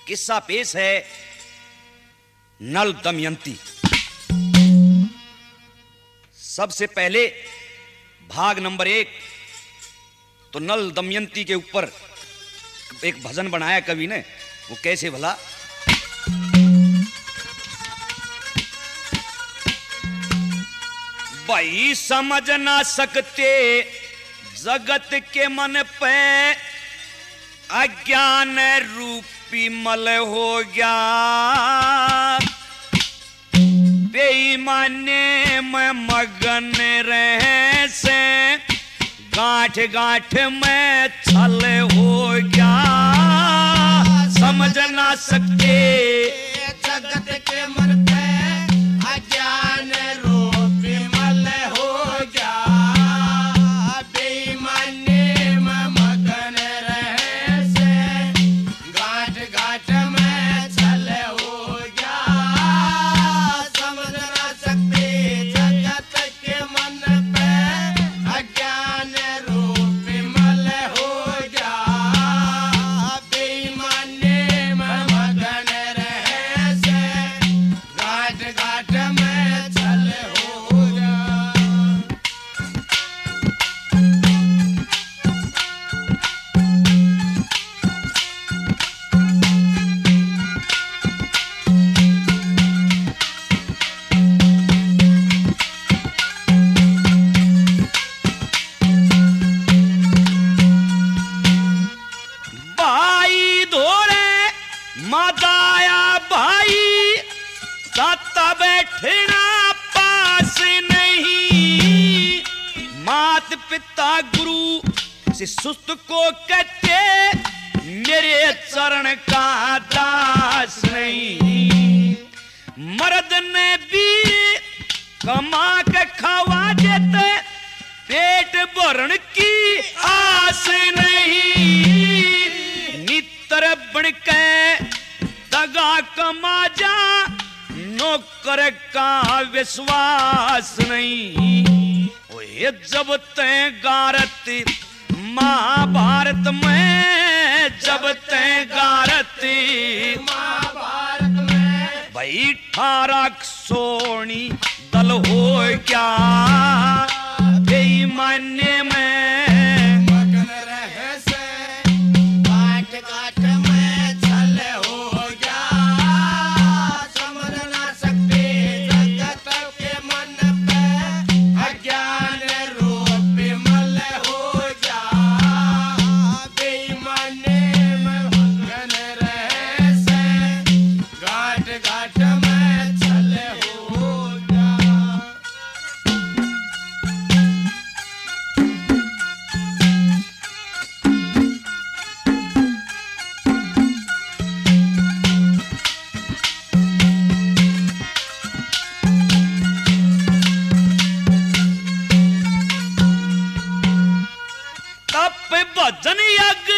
किस्सा पेश है नल दमयंती। सबसे पहले भाग नंबर 1 तो नल दमयंती के ऊपर एक भजन बनाया कवि ने। वो कैसे भला? भाई समझ ना सकते जगत के मन पे अज्ञान रूपी मल हो गया, बेईमाने में मगन रहे से गांठ गांठ में छल हो गया। समझ ना सकते जगत के मन पे अज्ञान रूपी मल हो गया, बेईमानी में मगन रहे से गांठ गांठ में छल हो गया। समझ ना सकते जगत के मन पे अज्ञान रूपी मल हो गया, बेईमानी में मगन रहे से गांठ गांठ में छल हो गया। भाई धोरे मदाया भाई ताता बैठना पास नहीं, मात पिता गुरु से सुस्त को कहते मेरे चरण का दास नहीं। मर्द ने भी कमा के खावा देते पेट भरण की आस नहीं। नितर बन के दगा कमा जा नौकर का विश्वास नहीं। ओए जब तय गारत महाभारत में, जब तय गारत महाभारत में भाई 18 सोनी दल हो क्या, बेईमानी में मगन रहे से गांठ गांठ में छल हो गया। समझ ना सकते जगत के मन पे अज्ञान रूपी मल हो गया, बेईमानी में मगन रहे से गांठ गांठ में छल हो गया। तप भजन यज्ञ,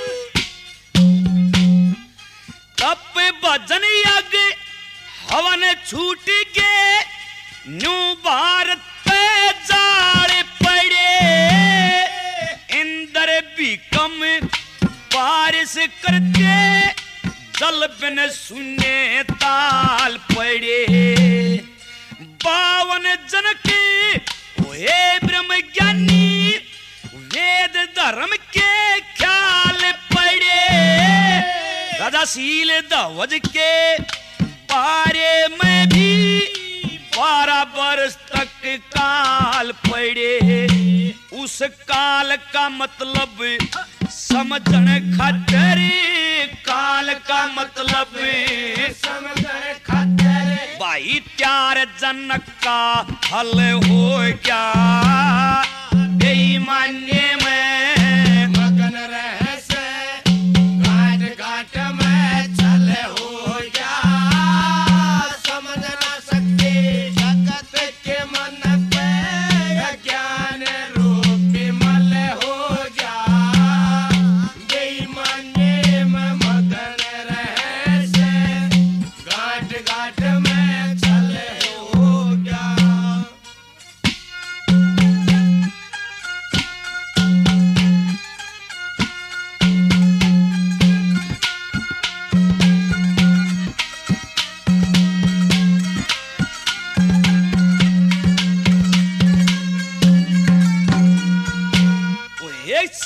तप भजन यज्ञ हवन छूट गए, न्यू भारत पे जाड़ पड़े। इंद्र भी कम बारिश करते जल बिन सुने ताल पड़े। 52 जन के हुए ब्रह्म ज्ञानी वेद धर्म के ख्याल पड़े। राजाशील ध्वज के बारे में भी 12 वर्ष तक काल पड़े। उस काल का मतलब समझन खातिर, काल का मतलब समझन खातिर भाई त्यार जनक का हल हो गया, बेईमानी में मगन रहे से गांठ गांठ में छल हो गया। समझ ना सकते जगत के मन पे अज्ञान रूपी मल हो गया, बेईमानी में मगन रहे से गांठ गांठ में छल हो गया।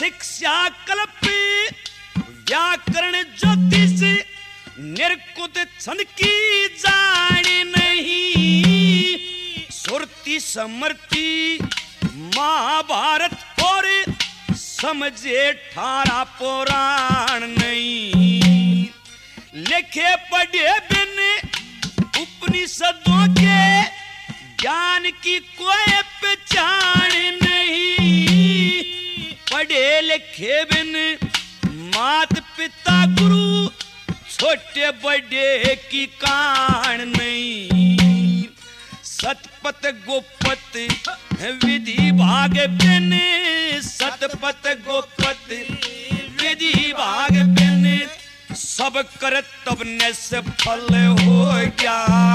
शिक्षा कल्प व्याकरण ज्योतिष निर्कुत छंद की जान नहीं। सुरती समर्थी महाभारत और समझे 18 पुराण नहीं। लिखे पढ़े बिन उपनिषदों के ज्ञान की कोई पहचान नहीं। पढ़े लिखे बिन मात पिता गुरु छोटे बड़े की कान नहीं। सतपथ गोपत विधि भाग बिन सतपथ गोपत विधि भाग बिन सब करतब ने से फल हो गया।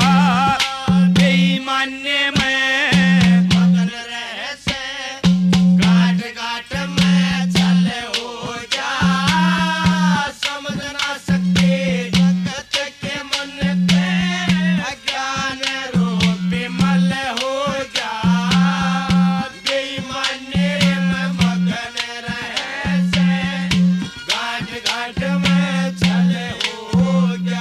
बेईमाने में मगन रह से गाठ गाठ में छल हो जा। समझ ना सकते जगत के मन पे अज्ञान रूप विमल हो जा। बेईमाने में मगन रह से गाठ गाठ में छल हो जा।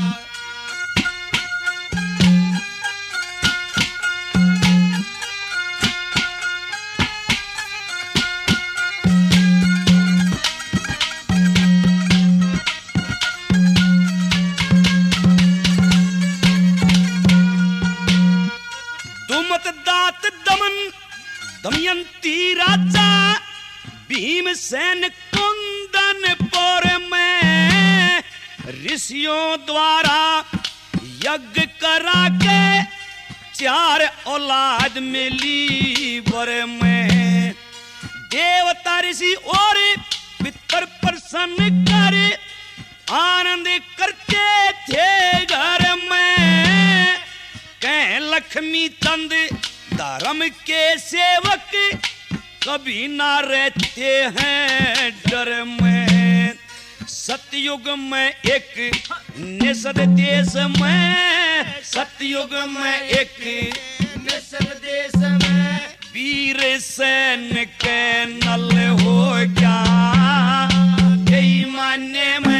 दुमत दात दमन दमयंती राजा भीमसेन कुंदन पर में ऋषियों द्वारा यज्ञ करा के 4 औलाद मिली वर में। देवता ऋषि और पितर प्रसन्न कर आनंद करते थे घर में। कह लक्ष्मी चंद धर्म के सेवक कभी ना रहते हैं डर में। सतयुग में एक निषद देश में सतयुग में एक निषद देश में वीर सैन के नल हो गया। बेईमाने में